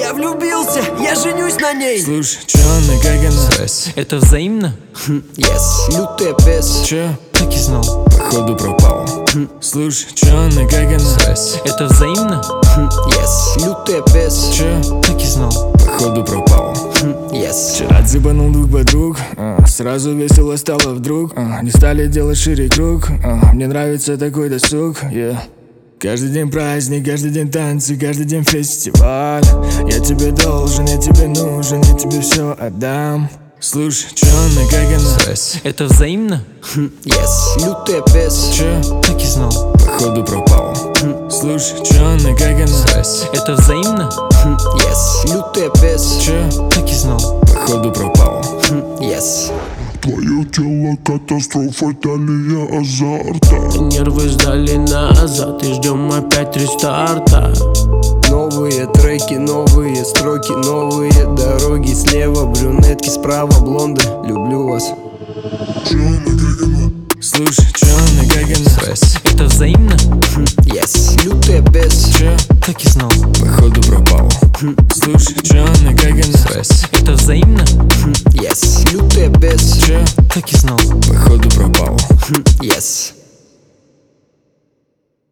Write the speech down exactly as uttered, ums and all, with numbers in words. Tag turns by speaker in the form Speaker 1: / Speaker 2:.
Speaker 1: я влюбился, я женюсь на ней.
Speaker 2: Слушай, чё она, как она?
Speaker 3: Стресс. Это взаимно?
Speaker 1: Yes, лютая пес.
Speaker 2: Чё?
Speaker 3: Так и знал.
Speaker 2: Походу пропал. Слушай, чё она, как она?
Speaker 3: Стресс. Это взаимно?
Speaker 1: Yes, лютая пес.
Speaker 2: Чё?
Speaker 3: Так и знал.
Speaker 2: Походу пропал.
Speaker 1: Yes.
Speaker 2: Вчера дзыбанул двух подруг, а, сразу весело стало вдруг, а, не стали делать шире круг, а, мне нравится такой досуг, yeah. Каждый день праздник, каждый день танцы, каждый день фестиваль. Я тебе должен, я тебе нужен, я тебе все отдам. Слушай, чё она, как она?
Speaker 3: Стресс. Это взаимно?
Speaker 1: Yes, лютая пес.
Speaker 2: Чё?
Speaker 3: Так и знал.
Speaker 2: Походу пропал. Слушай, чё она, как она?
Speaker 3: Стресс. Это взаимно?
Speaker 1: Yes, лютая пес.
Speaker 2: Чё?
Speaker 3: Так и знал.
Speaker 2: Походу пропал.
Speaker 1: Yes.
Speaker 4: Твое тело катастрофа, талия азарта.
Speaker 5: Нервы сдали назад и ждем опять рестарта.
Speaker 1: Новые треки, новые строки, новые дороги. Слева брюнетки, справа блонды. Люблю вас.
Speaker 4: Чё она, как она?
Speaker 2: Слушай, чё она, как она?
Speaker 3: Стресс. Это взаимно?
Speaker 1: Yes, лютая пес.
Speaker 2: Чё?
Speaker 3: Так и знал.
Speaker 2: Походу пропал. Слушай, чё она, как она?
Speaker 3: Стресс. Это взаимно?
Speaker 1: Yes, лютая пес.
Speaker 2: Чё?
Speaker 3: Так и знал.
Speaker 2: Походу пропал.
Speaker 1: Yes.